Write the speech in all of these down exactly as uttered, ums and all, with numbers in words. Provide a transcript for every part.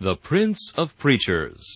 The Prince of Preachers.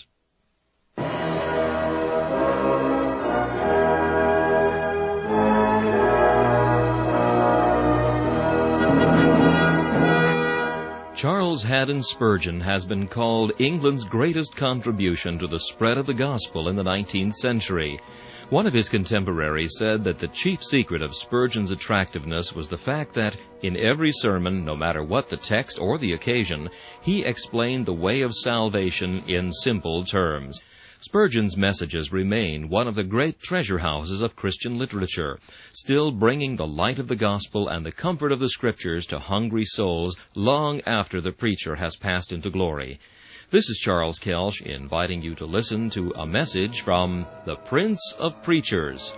Charles Haddon Spurgeon has been called England's greatest contribution to the spread of the gospel in the nineteenth century. One of his contemporaries said that the chief secret of Spurgeon's attractiveness was the fact that, in every sermon, no matter what the text or the occasion, he explained the way of salvation in simple terms. Spurgeon's messages remain one of the great treasure houses of Christian literature, still bringing the light of the gospel and the comfort of the Scriptures to hungry souls long after the preacher has passed into glory. This is Charles Kelsch inviting you to listen to a message from the Prince of Preachers.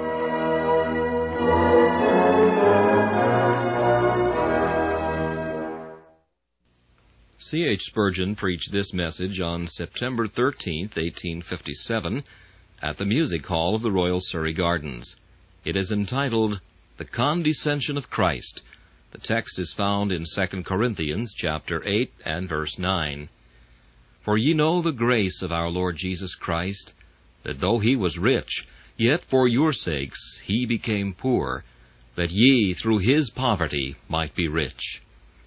C H Spurgeon preached this message on September thirteenth, eighteen fifty-seven, at the Music Hall of the Royal Surrey Gardens. It is entitled, The Condescension of Christ. The text is found in Second Corinthians chapter eight and verse nine. For ye know the grace of our Lord Jesus Christ, that though he was rich, yet for your sakes he became poor, that ye through his poverty might be rich.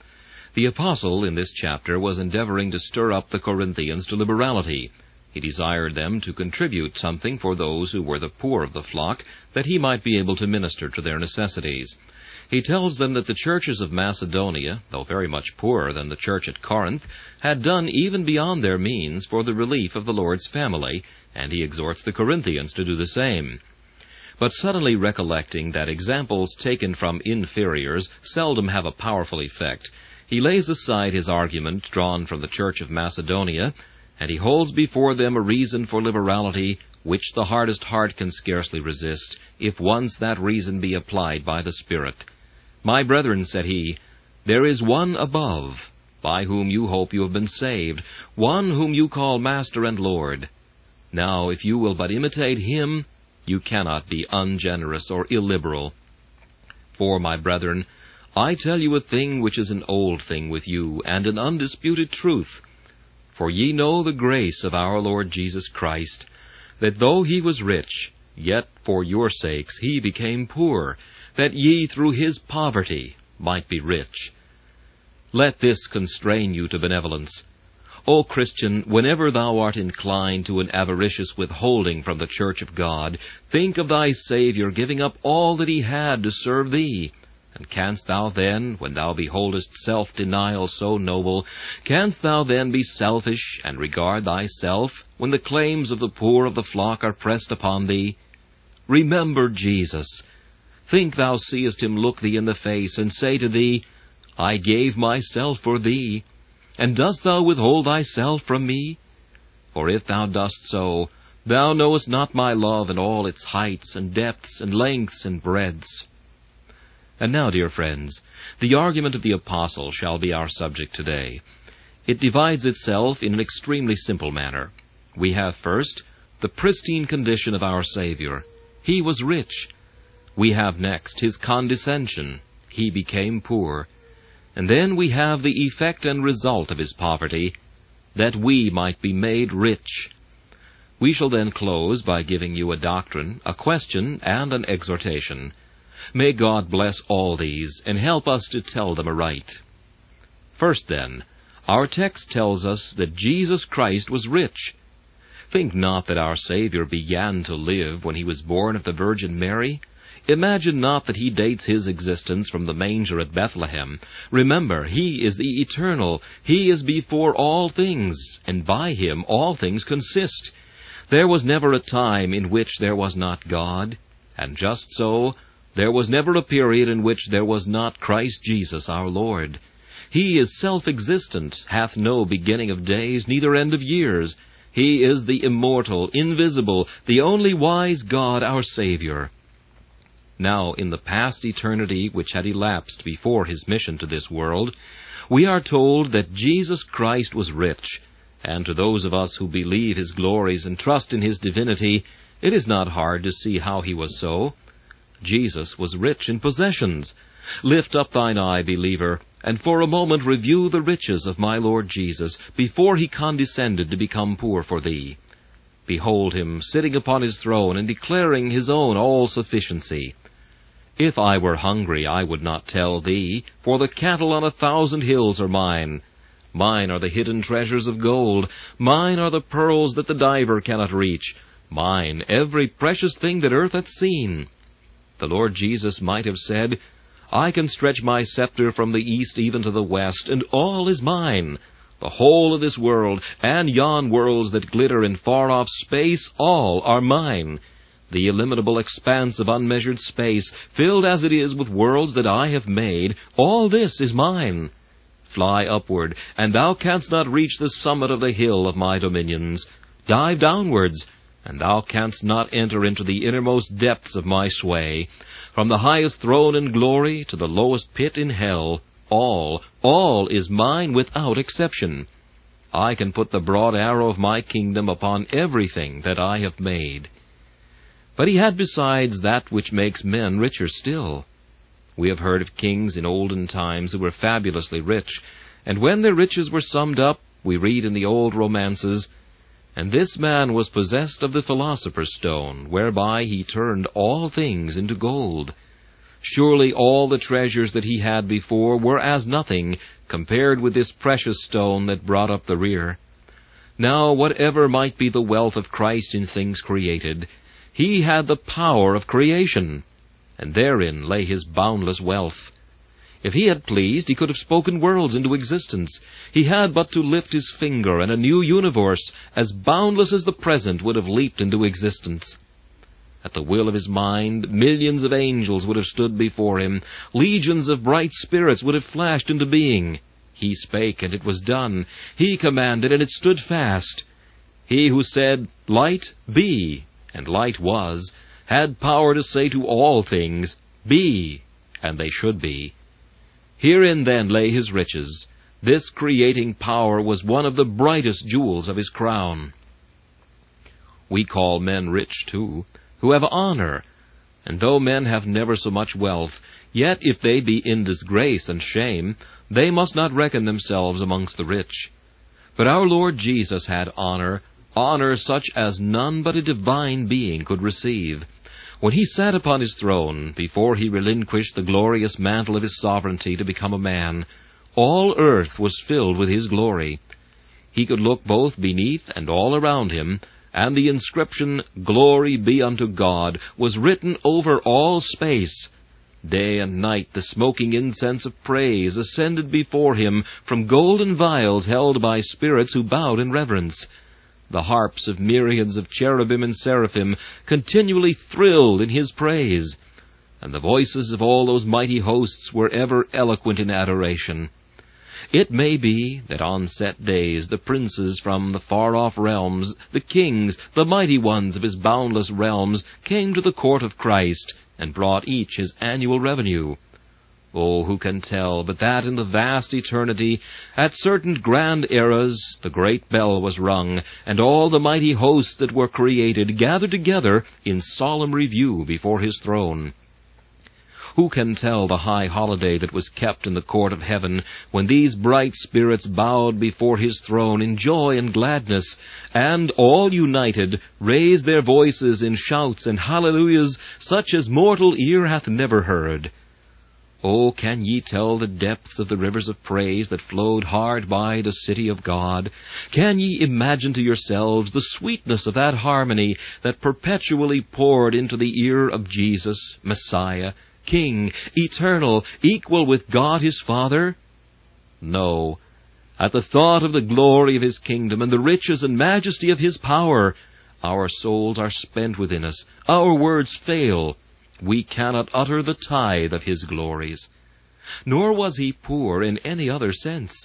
The apostle in this chapter was endeavoring to stir up the Corinthians to liberality. He desired them to contribute something for those who were the poor of the flock, that he might be able to minister to their necessities. He tells them that the churches of Macedonia, though very much poorer than the church at Corinth, had done even beyond their means for the relief of the Lord's family, and he exhorts the Corinthians to do the same. But suddenly recollecting that examples taken from inferiors seldom have a powerful effect, he lays aside his argument drawn from the church of Macedonia, and he holds before them a reason for liberality which the hardest heart can scarcely resist, if once that reason be applied by the Spirit. My brethren, said he, there is one above, by whom you hope you have been saved, one whom you call Master and Lord. Now, if you will but imitate him, you cannot be ungenerous or illiberal. For, my brethren, I tell you a thing which is an old thing with you, and an undisputed truth. For ye know the grace of our Lord Jesus Christ, that though he was rich, yet for your sakes he became poor, that ye through his poverty might be rich. Let this constrain you to benevolence. O Christian, whenever thou art inclined to an avaricious withholding from the church of God, think of thy Saviour giving up all that he had to serve thee. And canst thou then, when thou beholdest self-denial so noble, canst thou then be selfish and regard thyself when the claims of the poor of the flock are pressed upon thee? Remember Jesus. Think thou seest him look thee in the face, and say to thee, I gave myself for thee, and dost thou withhold thyself from me? For if thou dost so, thou knowest not my love in all its heights and depths and lengths and breadths. And now, dear friends, the argument of the apostle shall be our subject today. It divides itself in an extremely simple manner. We have first the pristine condition of our Savior. He was rich. We have next his condescension. He became poor. And then we have the effect and result of his poverty, that we might be made rich. We shall then close by giving you a doctrine, a question, and an exhortation. May God bless all these, and help us to tell them aright. First, then, our text tells us that Jesus Christ was rich. Think not that our Savior began to live when he was born of the Virgin Mary. Imagine not that he dates his existence from the manger at Bethlehem. Remember, he is the eternal. He is before all things, and by him all things consist. There was never a time in which there was not God, and just so, there was never a period in which there was not Christ Jesus our Lord. He is self-existent, hath no beginning of days, neither end of years. He is the immortal, invisible, the only wise God, our Savior. Now, in the past eternity which had elapsed before his mission to this world, we are told that Jesus Christ was rich, and to those of us who believe his glories and trust in his divinity, it is not hard to see how he was so. Jesus was rich in possessions. Lift up thine eye, believer, and for a moment review the riches of my Lord Jesus, before he condescended to become poor for thee. Behold him sitting upon his throne, and declaring his own all-sufficiency. If I were hungry, I would not tell thee, for the cattle on a thousand hills are mine. Mine are the hidden treasures of gold, mine are the pearls that the diver cannot reach, mine every precious thing that earth hath seen. The Lord Jesus might have said, I can stretch my scepter from the east even to the west, and all is mine. The whole of this world, and yon worlds that glitter in far-off space, all are mine. The illimitable expanse of unmeasured space, filled as it is with worlds that I have made, all this is mine. Fly upward, and thou canst not reach the summit of the hill of my dominions. Dive downwards, and thou canst not enter into the innermost depths of my sway. From the highest throne in glory to the lowest pit in hell, all, all is mine without exception. I can put the broad arrow of my kingdom upon everything that I have made. But he had besides that which makes men richer still. We have heard of kings in olden times who were fabulously rich, and when their riches were summed up, we read in the old romances, and this man was possessed of the philosopher's stone, whereby he turned all things into gold. Surely all the treasures that he had before were as nothing, compared with this precious stone that brought up the rear. Now, whatever might be the wealth of Christ in things created, he had the power of creation, and therein lay his boundless wealth. If he had pleased, he could have spoken worlds into existence. He had but to lift his finger, and a new universe, as boundless as the present, would have leaped into existence. At the will of his mind, millions of angels would have stood before him. Legions of bright spirits would have flashed into being. He spake, and it was done. He commanded, and it stood fast. He who said, Light, be, and light was, had power to say to all things, Be, and they should be. Herein then lay his riches. This creating power was one of the brightest jewels of his crown. We call men rich, too, who have honor, and though men have never so much wealth, yet if they be in disgrace and shame, they must not reckon themselves amongst the rich. But our Lord Jesus had honor, honor such as none but a divine being could receive. When he sat upon his throne, before he relinquished the glorious mantle of his sovereignty to become a man, all earth was filled with his glory. He could look both beneath and all around him, and the inscription, Glory be unto God, was written over all space. Day and night the smoking incense of praise ascended before him from golden vials held by spirits who bowed in reverence. The harps of myriads of cherubim and seraphim continually thrilled in his praise, and the voices of all those mighty hosts were ever eloquent in adoration. It may be that on set days the princes from the far-off realms, the kings, the mighty ones of his boundless realms, came to the court of Christ, and brought each his annual revenue. Oh, who can tell but that in the vast eternity, at certain grand eras, the great bell was rung, and all the mighty hosts that were created gathered together in solemn review before his throne. Who can tell the high holiday that was kept in the court of heaven, when these bright spirits bowed before his throne in joy and gladness, and, all united, raised their voices in shouts and hallelujahs such as mortal ear hath never heard? Oh, can ye tell the depths of the rivers of praise that flowed hard by the city of God? Can ye imagine to yourselves the sweetness of that harmony that perpetually poured into the ear of Jesus, Messiah, King, eternal, equal with God his Father? No. At the thought of the glory of his kingdom and the riches and majesty of his power, our souls are spent within us, our words fail. We cannot utter the tithe of his glories. Nor was he poor in any other sense.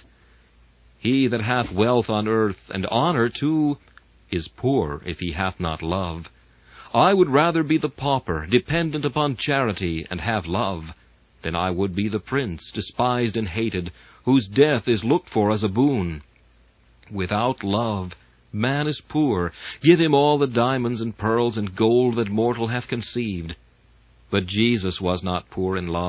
He that hath wealth on earth, and honor too, is poor if he hath not love. I would rather be the pauper, dependent upon charity, and have love, than I would be the prince, despised and hated, whose death is looked for as a boon. Without love, man is poor. Give him all the diamonds and pearls and gold that mortal hath conceived. But Jesus was not poor in love.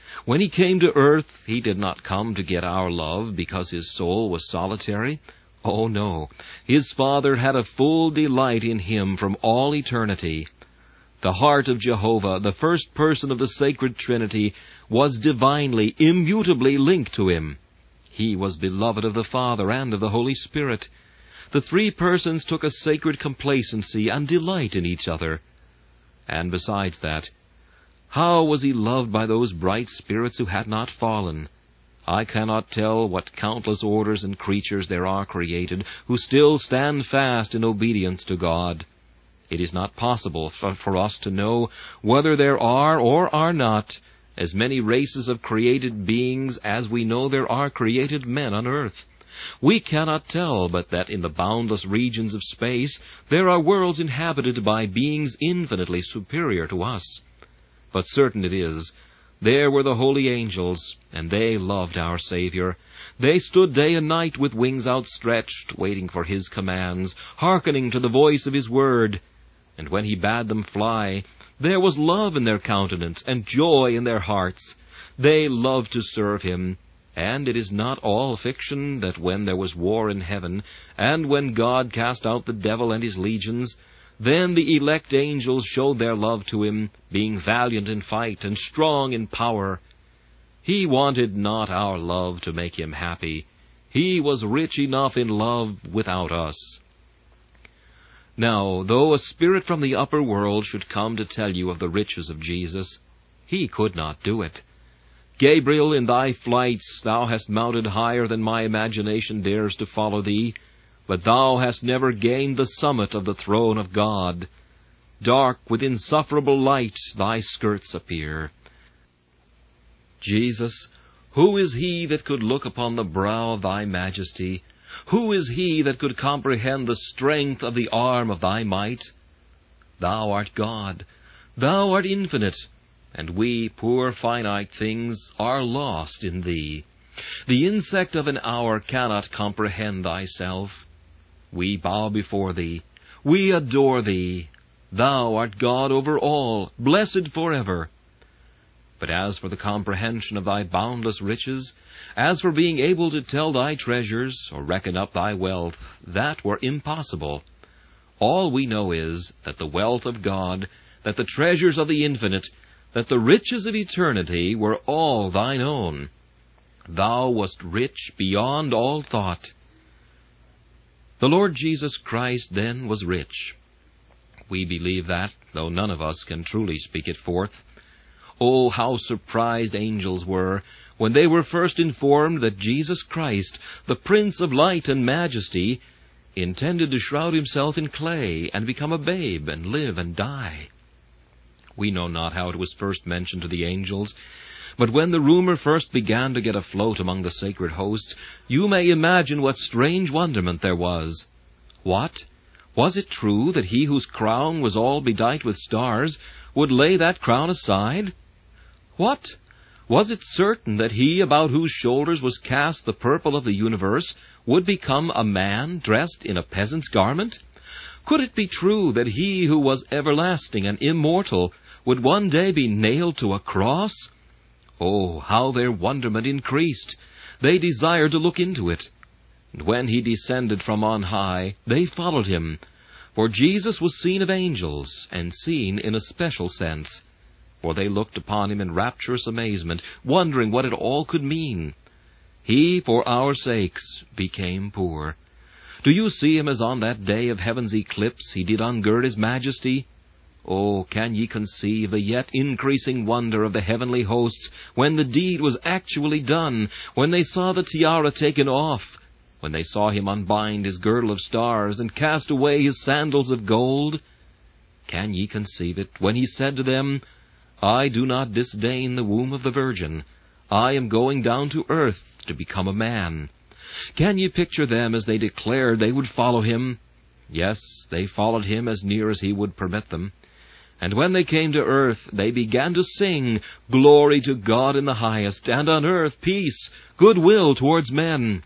When he came to earth, he did not come to get our love because his soul was solitary. Oh, no. His Father had a full delight in him from all eternity. The heart of Jehovah, the first person of the sacred Trinity, was divinely, immutably linked to him. He was beloved of the Father and of the Holy Spirit. The three persons took a sacred complacency and delight in each other. And besides that, how was he loved by those bright spirits who had not fallen? I cannot tell what countless orders and creatures there are created who still stand fast in obedience to God. It is not possible for, for us to know whether there are or are not as many races of created beings as we know there are created men on earth. We cannot tell but that in the boundless regions of space there are worlds inhabited by beings infinitely superior to us. But certain it is, there were the holy angels, and they loved our Savior. They stood day and night with wings outstretched, waiting for his commands, hearkening to the voice of his word. And when he bade them fly, there was love in their countenance and joy in their hearts. They loved to serve him. And it is not all fiction that when there was war in heaven, and when God cast out the devil and his legions, then the elect angels showed their love to him, being valiant in fight and strong in power. He wanted not our love to make him happy. He was rich enough in love without us. Now, though a spirit from the upper world should come to tell you of the riches of Jesus, he could not do it. Gabriel, in thy flights thou hast mounted higher than my imagination dares to follow thee, but thou hast never gained the summit of the throne of God. Dark with insufferable light thy skirts appear. Jesus, who is he that could look upon the brow of thy majesty? Who is he that could comprehend the strength of the arm of thy might? Thou art God, thou art infinite, and we, poor finite things, are lost in thee. The insect of an hour cannot comprehend thyself. We bow before thee, we adore thee. Thou art God over all, blessed forever. But as for the comprehension of thy boundless riches, as for being able to tell thy treasures, or reckon up thy wealth, that were impossible. All we know is that the wealth of God, that the treasures of the infinite, that the riches of eternity were all thine own. Thou wast rich beyond all thought. The Lord Jesus Christ, then, was rich. We believe that, though none of us can truly speak it forth. Oh, how surprised angels were when they were first informed that Jesus Christ, the Prince of light and majesty, intended to shroud himself in clay and become a babe and live and die. We know not how it was first mentioned to the angels, but when the rumor first began to get afloat among the sacred hosts, you may imagine what strange wonderment there was. What? Was it true that he whose crown was all bedight with stars would lay that crown aside? What? Was it certain that he about whose shoulders was cast the purple of the universe would become a man dressed in a peasant's garment? Could it be true that he who was everlasting and immortal would one day be nailed to a cross? Oh, how their wonderment increased! They desired to look into it. And when he descended from on high, they followed him, for Jesus was seen of angels, and seen in a special sense. For they looked upon him in rapturous amazement, wondering what it all could mean. He, for our sakes, became poor. Do you see him as on that day of heaven's eclipse he did ungird his majesty? Oh, can ye conceive the yet increasing wonder of the heavenly hosts when the deed was actually done, when they saw the tiara taken off, when they saw him unbind his girdle of stars and cast away his sandals of gold? Can ye conceive it when he said to them, I do not disdain the womb of the Virgin. I am going down to earth to become a man. Can ye picture them as they declared they would follow him? Yes, they followed him as near as he would permit them. And when they came to earth, they began to sing, Glory to God in the highest, and on earth peace, goodwill towards men.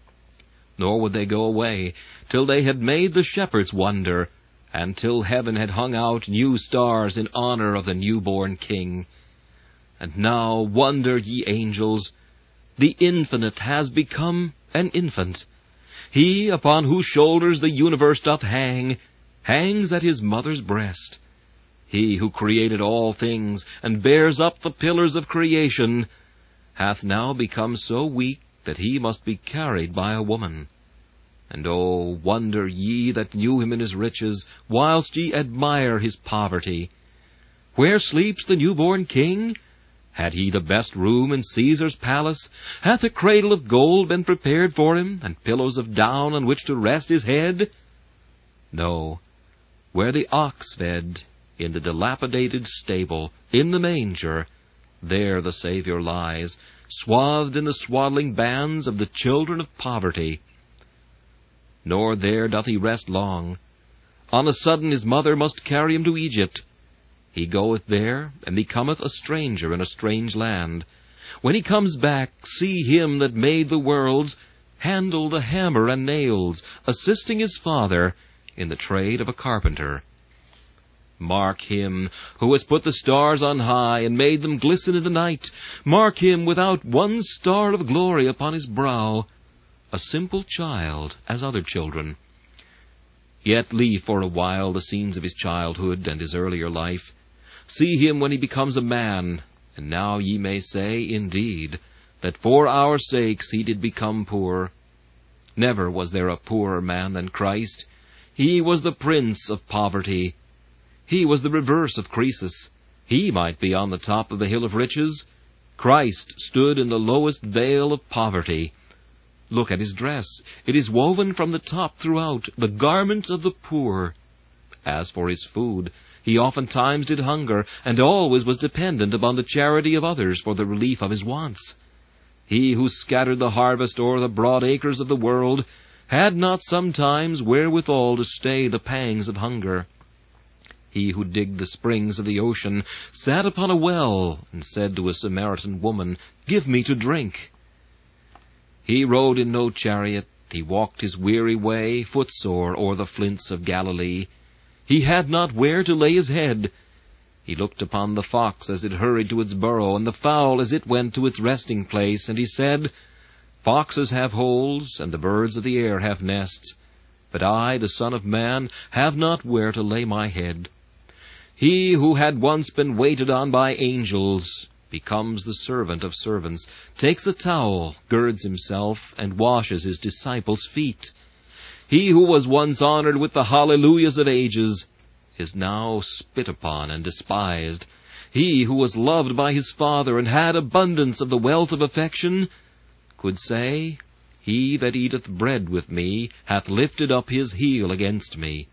Nor would they go away till they had made the shepherds wonder, and till heaven had hung out new stars in honor of the newborn King. And now wonder, ye angels, the Infinite has become an infant. He upon whose shoulders the universe doth hang, hangs at his mother's breast. He who created all things, and bears up the pillars of creation, hath now become so weak that he must be carried by a woman. And oh, wonder ye that knew him in his riches, whilst ye admire his poverty. Where sleeps the newborn king? Had he the best room in Caesar's palace? Hath a cradle of gold been prepared for him, and pillows of down on which to rest his head? No, where the ox fed, in the dilapidated stable, in the manger, there the Saviour lies, swathed in the swaddling bands of the children of poverty. Nor there doth he rest long. On a sudden his mother must carry him to Egypt. He goeth there, and becometh a stranger in a strange land. When he comes back, see him that made the worlds handle the hammer and nails, assisting his father in the trade of a carpenter. Mark him who has put the stars on high, and made them glisten in the night. Mark him without one star of glory upon his brow, a simple child as other children. Yet leave for a while the scenes of his childhood and his earlier life. See him when he becomes a man, and now ye may say, indeed, that for our sakes he did become poor. Never was there a poorer man than Christ. He was the prince of poverty. He was the reverse of Croesus. He might be on the top of the hill of riches. Christ stood in the lowest vale of poverty. Look at his dress. It is woven from the top throughout, the garment of the poor. As for his food, he oftentimes did hunger, and always was dependent upon the charity of others for the relief of his wants. He who scattered the harvest o'er the broad acres of the world had not sometimes wherewithal to stay the pangs of hunger. He who digged the springs of the ocean sat upon a well, and said to a Samaritan woman, "Give me to drink." He rode in no chariot, he walked his weary way, footsore, o'er the flints of Galilee. He had not where to lay his head. He looked upon the fox as it hurried to its burrow, and the fowl as it went to its resting place, and he said, "Foxes have holes, and the birds of the air have nests, but I, the Son of Man, have not where to lay my head." He who had once been waited on by angels becomes the servant of servants, takes a towel, girds himself, and washes his disciples' feet. He who was once honored with the hallelujahs of ages is now spit upon and despised. He who was loved by his Father and had abundance of the wealth of affection could say, "He that eateth bread with me hath lifted up his heel against me."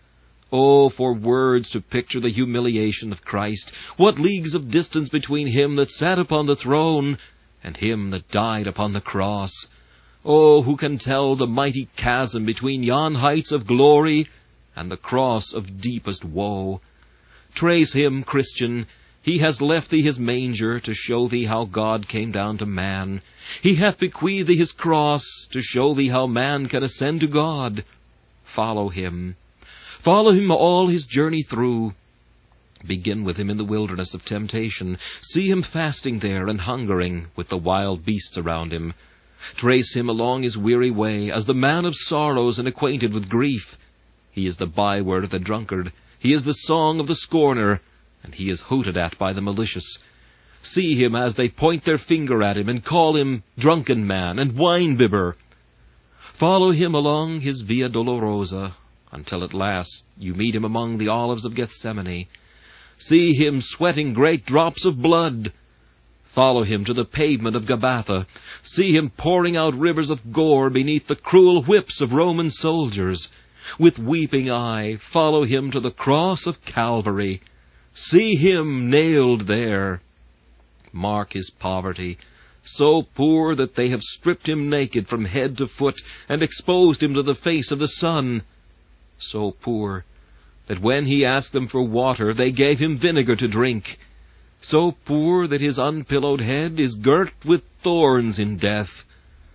Oh, for words to picture the humiliation of Christ! What leagues of distance between him that sat upon the throne and him that died upon the cross! Oh, who can tell the mighty chasm between yon heights of glory and the cross of deepest woe? Trace him, Christian. He has left thee his manger to show thee how God came down to man. He hath bequeathed thee his cross to show thee how man can ascend to God. Follow him. Follow him all his journey through. Begin with him in the wilderness of temptation. See him fasting there and hungering with the wild beasts around him. Trace him along his weary way as the man of sorrows and acquainted with grief. He is the byword of the drunkard. He is the song of the scorner, and he is hooted at by the malicious. See him as they point their finger at him and call him drunken man and wine-bibber. Follow him along his Via Dolorosa, until at last you meet him among the olives of Gethsemane. See him sweating great drops of blood. Follow him to the pavement of Gabbatha. See him pouring out rivers of gore beneath the cruel whips of Roman soldiers. With weeping eye, follow him to the cross of Calvary. See him nailed there. Mark his poverty, so poor that they have stripped him naked from head to foot and exposed him to the face of the sun. So poor that when he asked them for water, they gave him vinegar to drink. So poor that his unpillowed head is girt with thorns in death.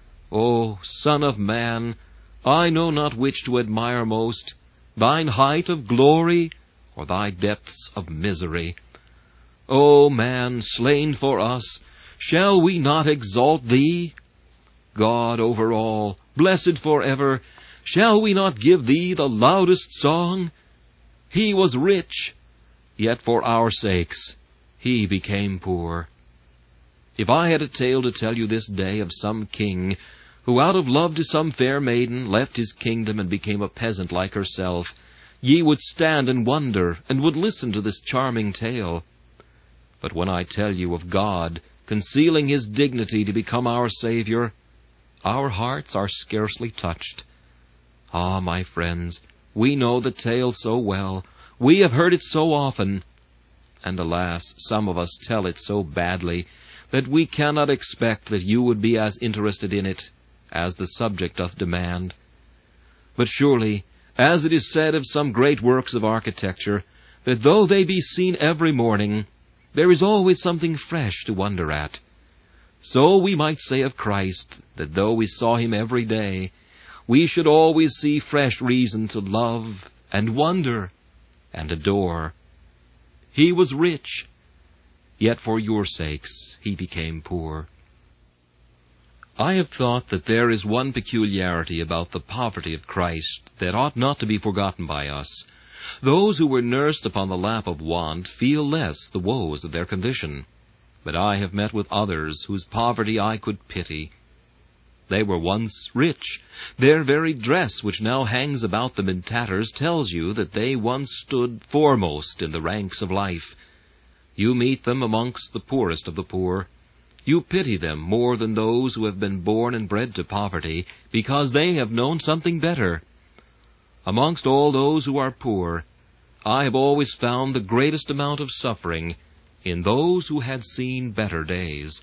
O Son of Man, I know not which to admire most, thine height of glory or thy depths of misery. O man, slain for us, shall we not exalt thee? God over all, blessed for ever, shall we not give thee the loudest song? He was rich, yet for our sakes he became poor. If I had a tale to tell you this day of some king who out of love to some fair maiden left his kingdom and became a peasant like herself, ye would stand and wonder, and would listen to this charming tale. But when I tell you of God concealing his dignity to become our Savior, our hearts are scarcely touched. Ah, my friends, we know the tale so well, we have heard it so often, and alas, some of us tell it so badly that we cannot expect that you would be as interested in it as the subject doth demand. But surely, as it is said of some great works of architecture, that though they be seen every morning, there is always something fresh to wonder at. So we might say of Christ, that though we saw him every day, we should always see fresh reason to love and wonder and adore. He was rich, yet for your sakes he became poor. I have thought that there is one peculiarity about the poverty of Christ that ought not to be forgotten by us. Those who were nursed upon the lap of want feel less the woes of their condition. But I have met with others whose poverty I could pity. They were once rich. Their very dress, which now hangs about them in tatters, tells you that they once stood foremost in the ranks of life. You meet them amongst the poorest of the poor. You pity them more than those who have been born and bred to poverty, because they have known something better. Amongst all those who are poor, I have always found the greatest amount of suffering in those who had seen better days.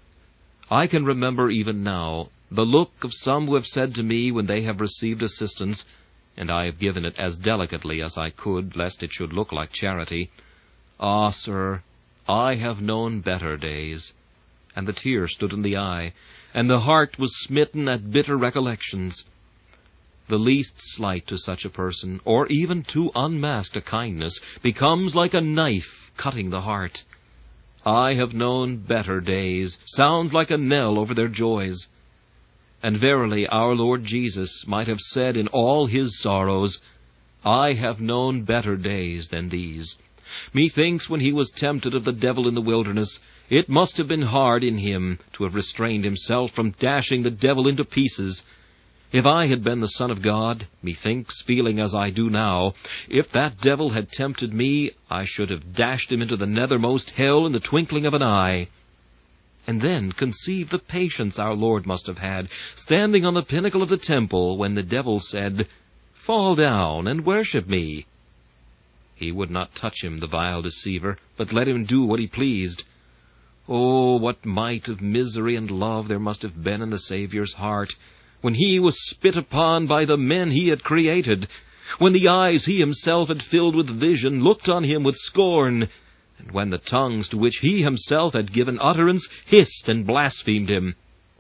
I can remember even now the look of some who have said to me when they have received assistance, and I have given it as delicately as I could, lest it should look like charity, "Ah, sir, I have known better days." And the tear stood in the eye, and the heart was smitten at bitter recollections. The least slight to such a person, or even too unmasked a kindness, becomes like a knife cutting the heart. "I have known better days" sounds like a knell over their joys. And verily our Lord Jesus might have said in all his sorrows, "I have known better days than these." Methinks when he was tempted of the devil in the wilderness, it must have been hard in him to have restrained himself from dashing the devil into pieces. If I had been the Son of God, methinks, feeling as I do now, if that devil had tempted me, I should have dashed him into the nethermost hell in the twinkling of an eye. And then conceive the patience our Lord must have had, standing on the pinnacle of the temple, when the devil said, "Fall down and worship me." He would not touch him, the vile deceiver, but let him do what he pleased. Oh, what might of misery and love there must have been in the Saviour's heart, when he was spit upon by the men he had created, when the eyes he himself had filled with vision looked on him with scorn, and when the tongues to which he himself had given utterance hissed and blasphemed him.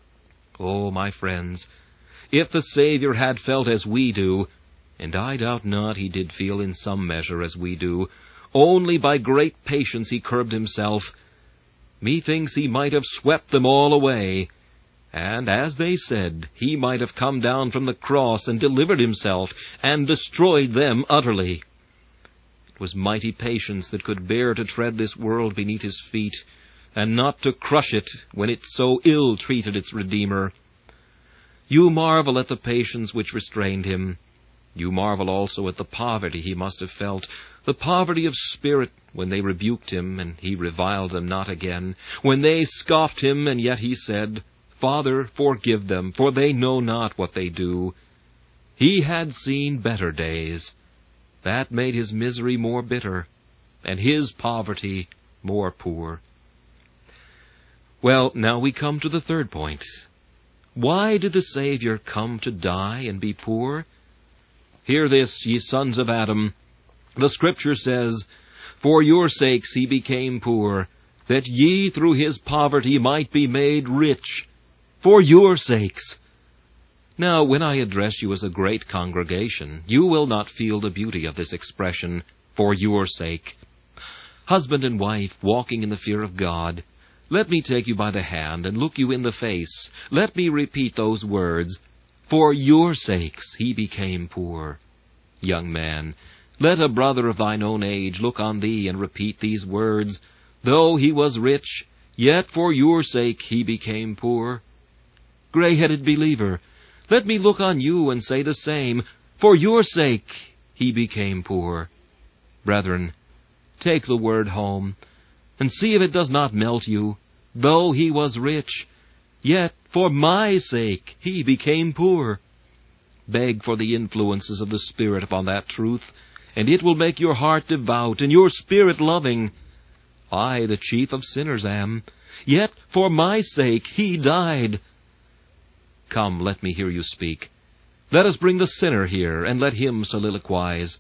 Oh, my friends, if the Saviour had felt as we do, and I doubt not he did feel in some measure as we do, only by great patience he curbed himself, methinks he might have swept them all away, and, as they said, he might have come down from the cross and delivered himself, and destroyed them utterly. It was mighty patience that could bear to tread this world beneath his feet, and not to crush it when it so ill treated its Redeemer. You marvel at the patience which restrained him. You marvel also at the poverty he must have felt, the poverty of spirit, when they rebuked him, and he reviled them not again, when they scoffed him, and yet he said, "Father, forgive them, for they know not what they do." He had seen better days. That made his misery more bitter, and his poverty more poor. Well, now we come to the third point. Why did the Savior come to die and be poor? Hear this, ye sons of Adam. The Scripture says, "For your sakes he became poor, that ye through his poverty might be made rich." For your sakes. Now, when I address you as a great congregation, you will not feel the beauty of this expression, "for your sake." husband and wife, walking in the fear of God. Let me take you by the hand and look you in the face. Let me repeat those words. For your sakes he became poor. Young man, let a brother of thine own age look on thee and repeat these words. Though he was rich, yet for your sake he became poor. Gray-headed believer, let me look on you and say the same. For your sake he became poor. Brethren, take the word home, and see if it does not melt you. Though he was rich, yet for my sake he became poor. Beg for the influences of the Spirit upon that truth, and it will make your heart devout and your spirit loving. I, the chief of sinners, am, yet for my sake he died. Come, let me hear you speak. Let us bring the sinner here, and let him soliloquize.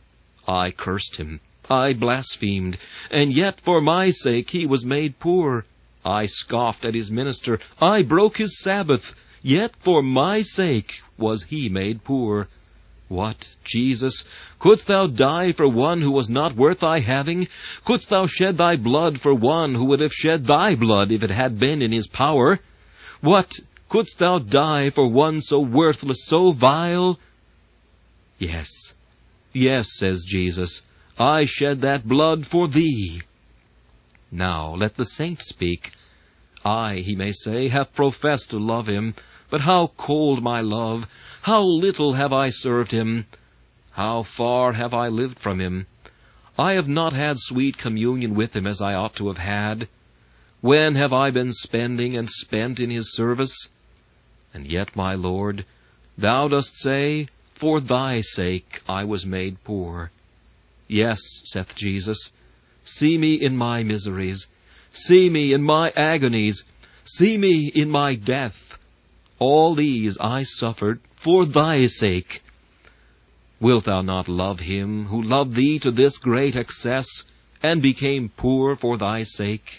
I cursed him, I blasphemed, and yet for my sake he was made poor. I scoffed at his minister, I broke his Sabbath, yet for my sake was he made poor. What, Jesus, couldst thou die for one who was not worth thy having? Couldst thou shed thy blood for one who would have shed thy blood if it had been in his power? What, couldst thou die for one so worthless, so vile? Yes, yes, says Jesus, I shed that blood for thee. Now let the saints speak. I, he may say, have professed to love him, but how cold my love! How little have I served him! How far have I lived from him! I have not had sweet communion with him as I ought to have had. When have I been spending and spent in his service? And yet, my Lord, thou dost say, For thy sake I was made poor. Yes, saith Jesus, see me in my miseries. See me in my agonies. See me in my death. All these I suffered for thy sake. Wilt thou not love him who loved thee to this great excess, and became poor for thy sake?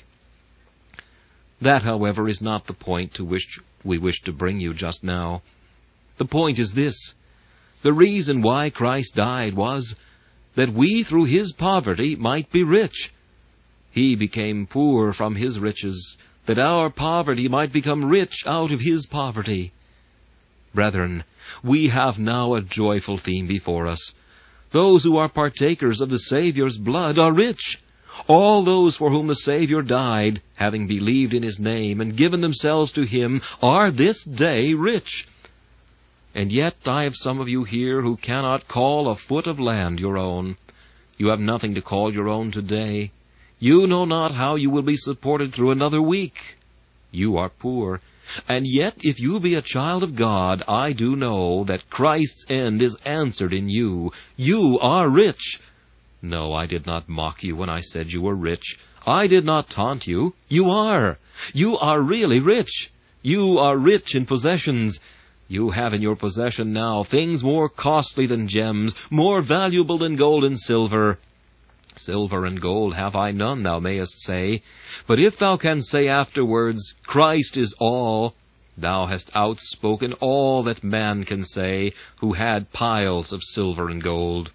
That, however, is not the point to which we wish to bring you just now. The point is this. The reason why Christ died was that we through his poverty might be rich. He became poor from his riches, that our poverty might become rich out of his poverty. Brethren, we have now a joyful theme before us. Those who are partakers of the Saviour's blood are rich. All those for whom the Savior died, having believed in his name and given themselves to him, are this day rich. And yet I have some of you here who cannot call a foot of land your own. You have nothing to call your own today. You know not how you will be supported through another week. You are poor. And yet, if you be a child of God, I do know that Christ's end is answered in you. You are rich. No, I did not mock you when I said you were rich. I did not taunt you. You are. You are really rich. You are rich in possessions. You have in your possession now things more costly than gems, more valuable than gold and silver. Silver and gold have I none, thou mayest say. But if thou canst say afterwards, Christ is all, thou hast outspoken all that man can say, who had piles of silver and gold.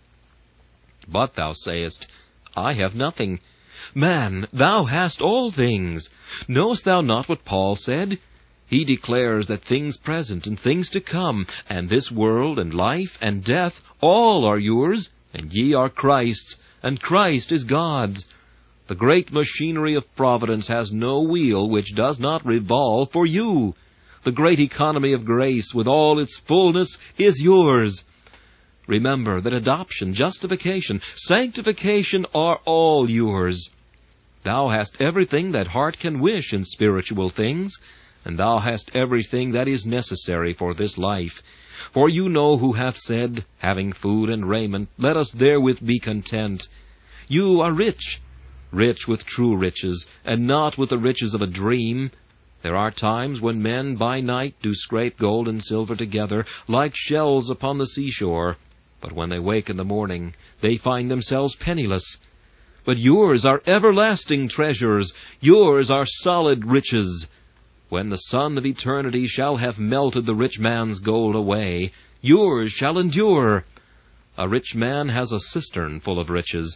But thou sayest, I have nothing. Man, thou hast all things. Knowest thou not what Paul said? He declares that things present and things to come, and this world and life and death, all are yours, and ye are Christ's, and Christ is God's. The great machinery of providence has no wheel which does not revolve for you. The great economy of grace with all its fullness is yours. Remember that adoption, justification, sanctification are all yours. Thou hast everything that heart can wish in spiritual things, and thou hast everything that is necessary for this life. For you know who hath said, having food and raiment, let us therewith be content. You are rich, rich with true riches, and not with the riches of a dream. There are times when men by night do scrape gold and silver together, like shells upon the seashore. But when they wake in the morning, they find themselves penniless. But yours are everlasting treasures. Yours are solid riches. When the sun of eternity shall have melted the rich man's gold away, yours shall endure. A rich man has a cistern full of riches,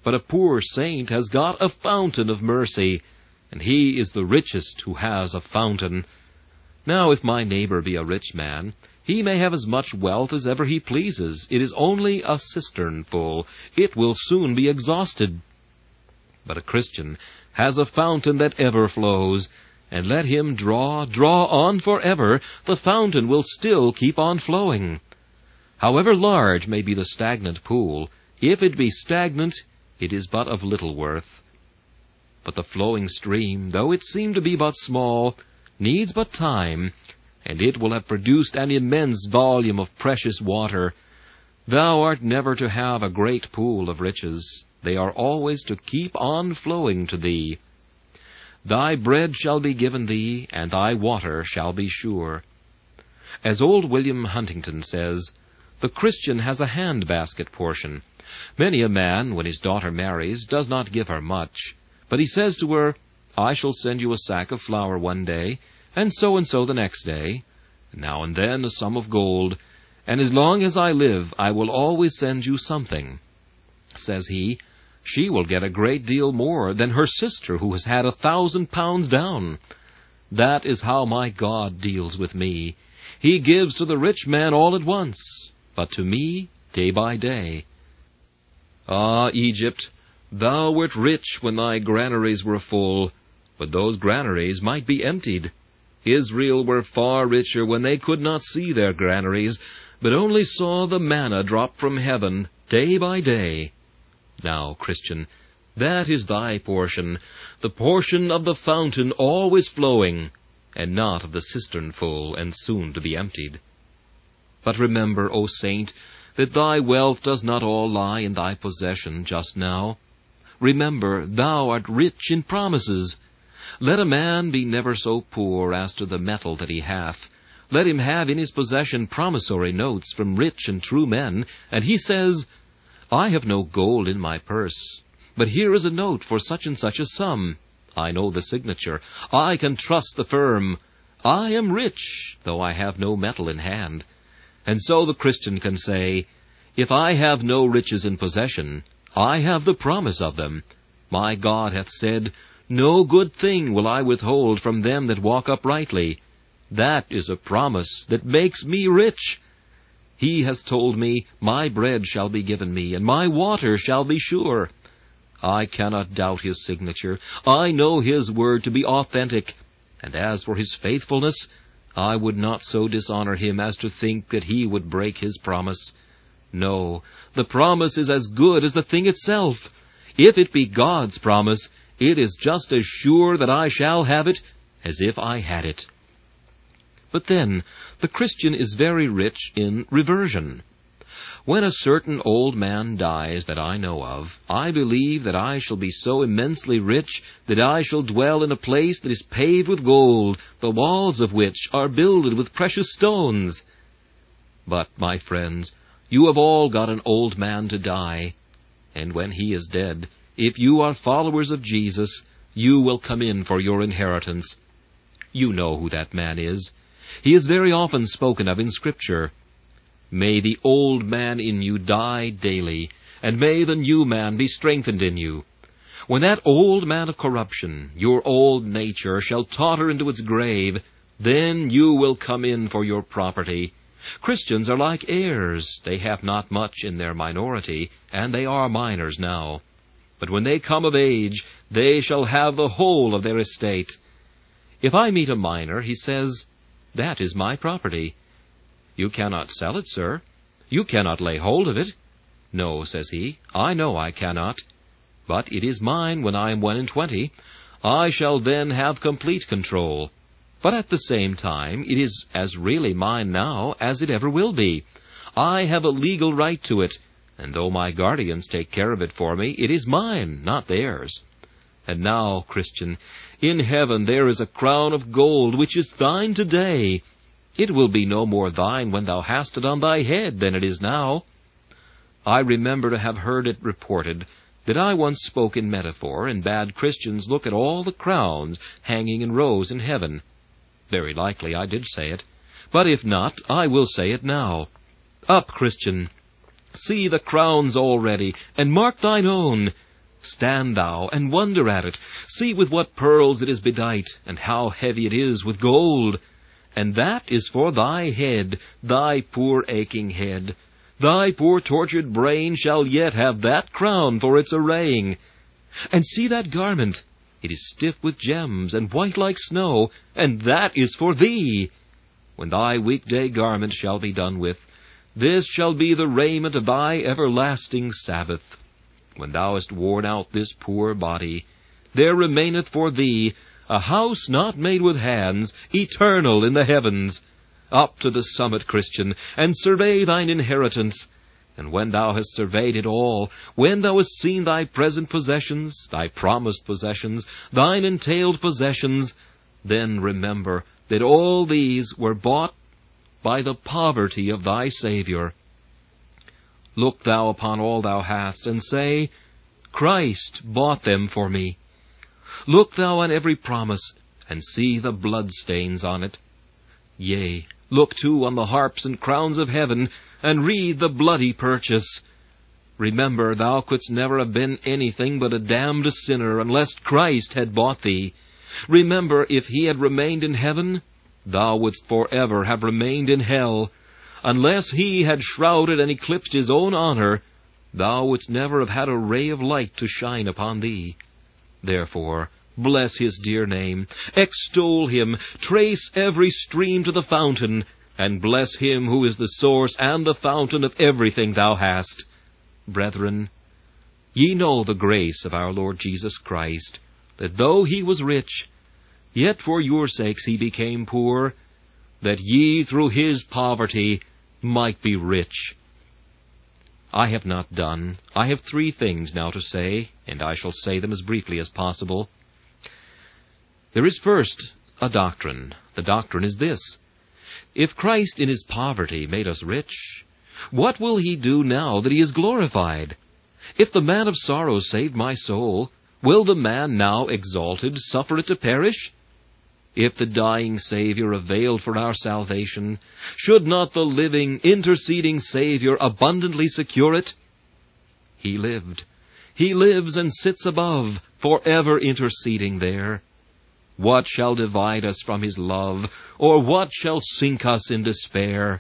but a poor saint has got a fountain of mercy, and he is the richest who has a fountain. Now if my neighbor be a rich man, he may have as much wealth as ever he pleases. It is only a cistern full. It will soon be exhausted. But a Christian has a fountain that ever flows, and let him draw, draw on forever, the fountain will still keep on flowing. However large may be the stagnant pool, if it be stagnant, it is but of little worth. But the flowing stream, though it seem to be but small, needs but time, and it will have produced an immense volume of precious water. Thou art never to have a great pool of riches. They are always to keep on flowing to thee. Thy bread shall be given thee, and thy water shall be sure. As old William Huntington says, the Christian has a hand-basket portion. Many a man, when his daughter marries, does not give her much, but he says to her, I shall send you a sack of flour one day, and so-and-so the next day, now and then a sum of gold, and as long as I live I will always send you something. Says he, she will get a great deal more than her sister who has had a thousand pounds down. That is how my God deals with me. He gives to the rich man all at once, but to me day by day. Ah, Egypt, thou wert rich when thy granaries were full, but those granaries might be emptied. Israel were far richer when they could not see their granaries, but only saw the manna drop from heaven day by day. Now, Christian, that is thy portion, the portion of the fountain always flowing, and not of the cistern full and soon to be emptied. But remember, O saint, that thy wealth does not all lie in thy possession just now. Remember, thou art rich in promises. Let a man be never so poor as to the metal that he hath. Let him have in his possession promissory notes from rich and true men, and he says, I have no gold in my purse, but here is a note for such and such a sum. I know the signature. I can trust the firm. I am rich, though I have no metal in hand. And so the Christian can say, if I have no riches in possession, I have the promise of them. My God hath said, no good thing will I withhold from them that walk uprightly. That is a promise that makes me rich. He has told me, my bread shall be given me, and my water shall be sure. I cannot doubt his signature. I know his word to be authentic. And as for his faithfulness, I would not so dishonor him as to think that he would break his promise. No, the promise is as good as the thing itself. If it be God's promise, it is just as sure that I shall have it as if I had it. But then, the Christian is very rich in reversion. When a certain old man dies that I know of, I believe that I shall be so immensely rich that I shall dwell in a place that is paved with gold, the walls of which are builded with precious stones. But, my friends, you have all got an old man to die, and when he is dead, if you are followers of Jesus, you will come in for your inheritance. You know who that man is. He is very often spoken of in Scripture. May the old man in you die daily, and may the new man be strengthened in you. When that old man of corruption, your old nature, shall totter into its grave, then you will come in for your property. Christians are like heirs. They have not much in their minority, and they are minors now. But when they come of age, they shall have the whole of their estate. If I meet a minor, he says, that is my property. You cannot sell it, sir. You cannot lay hold of it. No, says he, I know I cannot. But it is mine when I am one and twenty. I shall then have complete control. But at the same time, it is as really mine now as it ever will be. I have a legal right to it, and though my guardians take care of it for me, it is mine, not theirs. And now, Christian, in heaven there is a crown of gold which is thine today. It will be no more thine when thou hast it on thy head than it is now. I remember to have heard it reported that I once spoke in metaphor, and bade Christians look at all the crowns hanging in rows in heaven. Very likely I did say it, but if not, I will say it now. Up, Christian! See the crowns already, and mark thine own. Stand thou, and wonder at it. See with what pearls it is bedight, and how heavy it is with gold. And that is for thy head, thy poor aching head. Thy poor tortured brain shall yet have that crown for its arraying. And see that garment. It is stiff with gems, and white like snow, and that is for thee. When thy weekday garment shall be done with, this shall be the raiment of thy everlasting Sabbath. When thou hast worn out this poor body, there remaineth for thee a house not made with hands, eternal in the heavens. Up to the summit, Christian, and survey thine inheritance. And when thou hast surveyed it all, when thou hast seen thy present possessions, thy promised possessions, thine entailed possessions, then remember that all these were bought by the poverty of thy Savior. Look thou upon all thou hast, and say, Christ bought them for me. Look thou on every promise, and see the blood-stains on it. Yea, look too on the harps and crowns of heaven, and read the bloody purchase. Remember, thou couldst never have been anything but a damned sinner unless Christ had bought thee. Remember, if he had remained in heaven, thou wouldst forever have remained in hell. Unless he had shrouded and eclipsed his own honor, thou wouldst never have had a ray of light to shine upon thee. Therefore, bless his dear name, extol him, trace every stream to the fountain, and bless him who is the source and the fountain of everything thou hast. Brethren, ye know the grace of our Lord Jesus Christ, that though he was rich, yet for your sakes he became poor, that ye through his poverty might be rich. I have not done. I have three things now to say, and I shall say them as briefly as possible. There is first a doctrine. The doctrine is this: if Christ in his poverty made us rich, what will he do now that he is glorified? If the man of sorrows saved my soul, will the man now exalted suffer it to perish? If the dying Savior availed for our salvation, should not the living, interceding Savior abundantly secure it? He lived. He lives and sits above, forever interceding there. What shall divide us from his love, or what shall sink us in despair?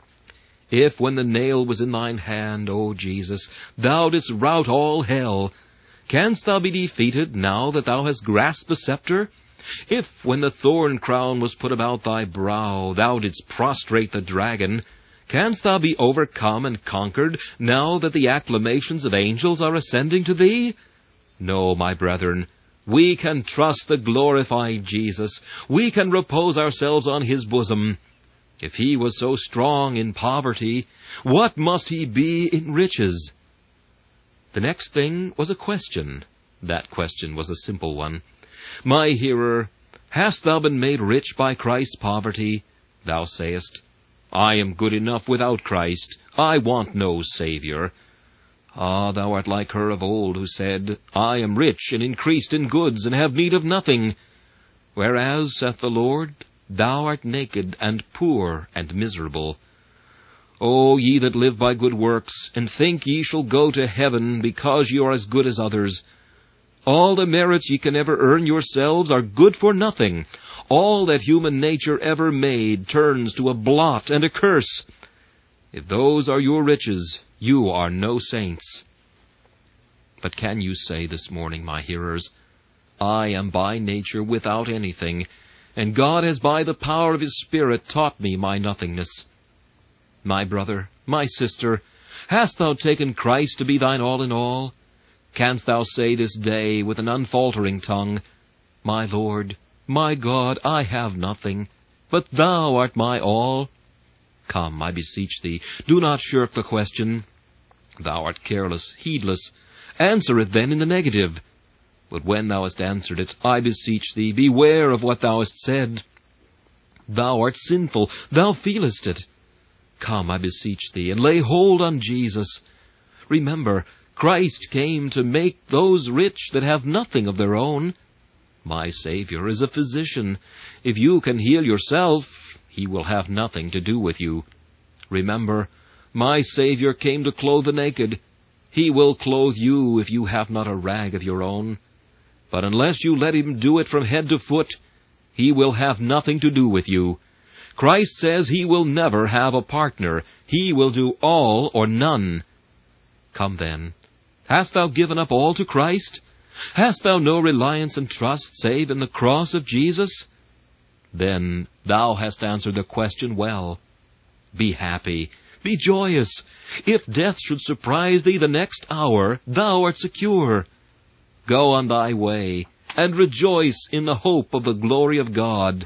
If when the nail was in thine hand, O Jesus, thou didst rout all hell, canst thou be defeated now that thou hast grasped the scepter? If, when the thorn crown was put about thy brow, thou didst prostrate the dragon, canst thou be overcome and conquered, now that the acclamations of angels are ascending to thee? No, my brethren, we can trust the glorified Jesus. We can repose ourselves on his bosom. If he was so strong in poverty, what must he be in riches? The next thing was a question. That question was a simple one. My hearer, hast thou been made rich by Christ's poverty? Thou sayest, I am good enough without Christ. I want no Savior. Ah, thou art like her of old who said, I am rich and increased in goods, and have need of nothing. Whereas, saith the Lord, thou art naked and poor and miserable. O ye that live by good works, and think ye shall go to heaven because ye are as good as others, all the merits ye can ever earn yourselves are good for nothing. All that human nature ever made turns to a blot and a curse. If those are your riches, you are no saints. But can you say this morning, my hearers, I am by nature without anything, and God has by the power of his Spirit taught me my nothingness? My brother, my sister, hast thou taken Christ to be thine all in all? Canst thou say this day with an unfaltering tongue, My Lord, my God, I have nothing, but thou art my all? Come, I beseech thee, do not shirk the question. Thou art careless, heedless. Answer it then in the negative. But when thou hast answered it, I beseech thee, beware of what thou hast said. Thou art sinful, thou feelest it. Come, I beseech thee, and lay hold on Jesus. Remember, Christ came to make those rich that have nothing of their own. My Savior is a physician. If you can heal yourself, he will have nothing to do with you. Remember, my Savior came to clothe the naked. He will clothe you if you have not a rag of your own. But unless you let him do it from head to foot, he will have nothing to do with you. Christ says he will never have a partner. He will do all or none. Come then, hast thou given up all to Christ? Hast thou no reliance and trust save in the cross of Jesus? Then thou hast answered the question well. Be happy, be joyous. If death should surprise thee the next hour, thou art secure. Go on thy way, and rejoice in the hope of the glory of God.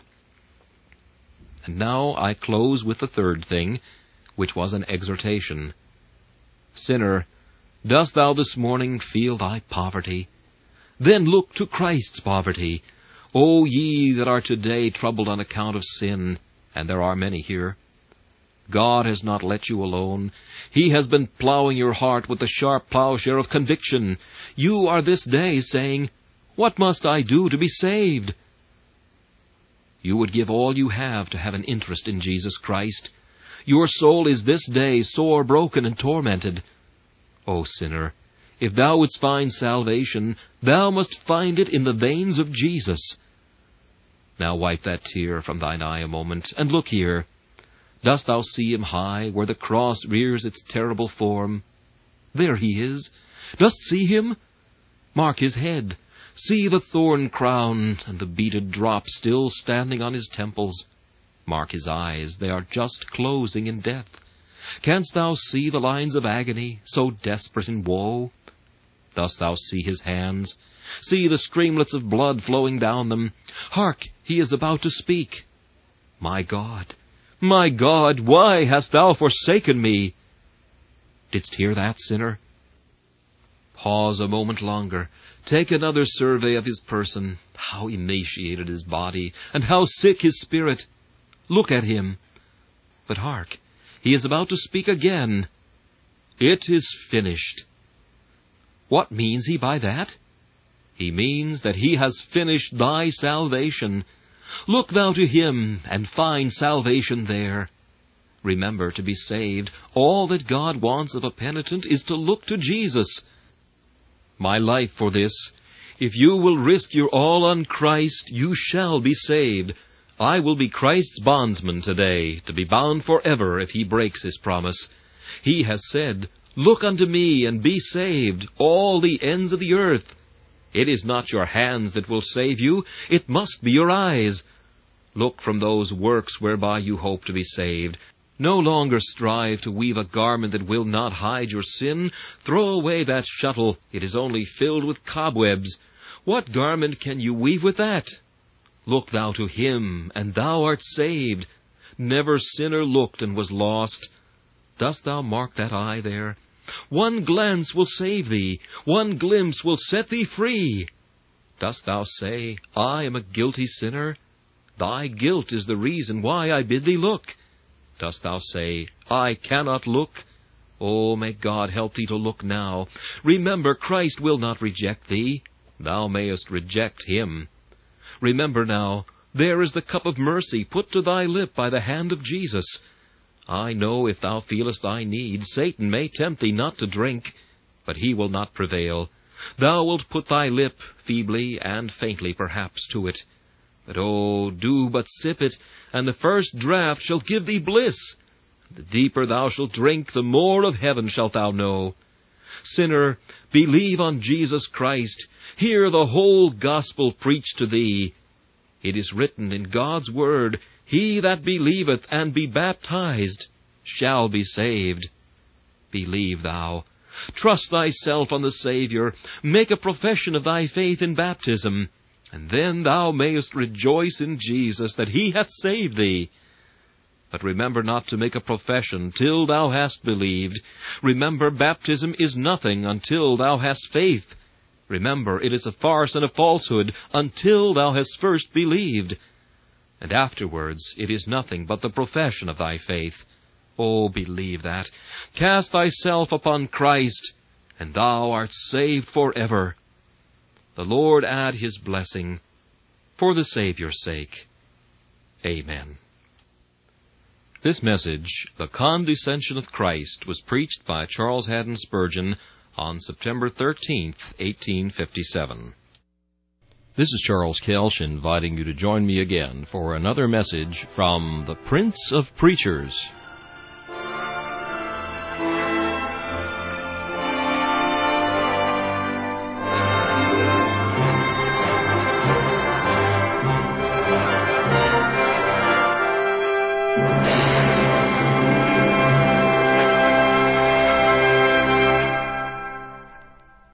And now I close with the third thing, which was an exhortation. Sinner, dost thou this morning feel thy poverty? Then look to Christ's poverty. O ye that are today troubled on account of sin, and there are many here, God has not let you alone. He has been plowing your heart with the sharp plowshare of conviction. You are this day saying, What must I do to be saved? You would give all you have to have an interest in Jesus Christ. Your soul is this day sore broken and tormented. O sinner, if thou wouldst find salvation, thou must find it in the veins of Jesus. Now wipe that tear from thine eye a moment, and look here. Dost thou see him high, where the cross rears its terrible form? There he is. Dost see him? Mark his head. See the thorn crown and the beaded drop still standing on his temples. Mark his eyes. They are just closing in death. Canst thou see the lines of agony, so desperate in woe? Dost thou see his hands? See the streamlets of blood flowing down them. Hark, he is about to speak. My God, my God, why hast thou forsaken me? Didst hear that, sinner? Pause a moment longer. Take another survey of his person. How emaciated his body, and how sick his spirit. Look at him. But hark, he is about to speak again. It is finished. What means he by that? He means that he has finished thy salvation. Look thou to him, and find salvation there. Remember, to be saved, all that God wants of a penitent is to look to Jesus. My life for this. If you will risk your all on Christ, you shall be saved. I will be Christ's bondsman today, to be bound forever if he breaks his promise. He has said, Look unto me, and be saved, all the ends of the earth. It is not your hands that will save you, it must be your eyes. Look from those works whereby you hope to be saved. No longer strive to weave a garment that will not hide your sin. Throw away that shuttle, it is only filled with cobwebs. What garment can you weave with that? Look thou to him, and thou art saved. Never sinner looked and was lost. Dost thou mark that eye there? One glance will save thee. One glimpse will set thee free. Dost thou say, I am a guilty sinner? Thy guilt is the reason why I bid thee look. Dost thou say, I cannot look? Oh, may God help thee to look now. Remember, Christ will not reject thee. Thou mayest reject him. Remember now, there is the cup of mercy put to thy lip by the hand of Jesus. I know if thou feelest thy need, Satan may tempt thee not to drink, but he will not prevail. Thou wilt put thy lip, feebly and faintly perhaps, to it. But oh, do but sip it, and the first draught shall give thee bliss. The deeper thou shalt drink, the more of heaven shalt thou know. Sinner, believe on Jesus Christ. Hear the whole gospel preached to thee. It is written in God's word, He that believeth and be baptized shall be saved. Believe thou. Trust thyself on the Savior. Make a profession of thy faith in baptism. And then thou mayest rejoice in Jesus that he hath saved thee. But remember not to make a profession till thou hast believed. Remember, baptism is nothing until thou hast faith. Remember, it is a farce and a falsehood until thou hast first believed. And afterwards it is nothing but the profession of thy faith. Oh, believe that. Cast thyself upon Christ, and thou art saved forever. The Lord add his blessing for the Savior's sake. Amen. This message, The Condescension of Christ, was preached by Charles Haddon Spurgeon on September thirteenth, eighteen fifty-seven. This is Charles Kelsch inviting you to join me again for another message from the Prince of Preachers.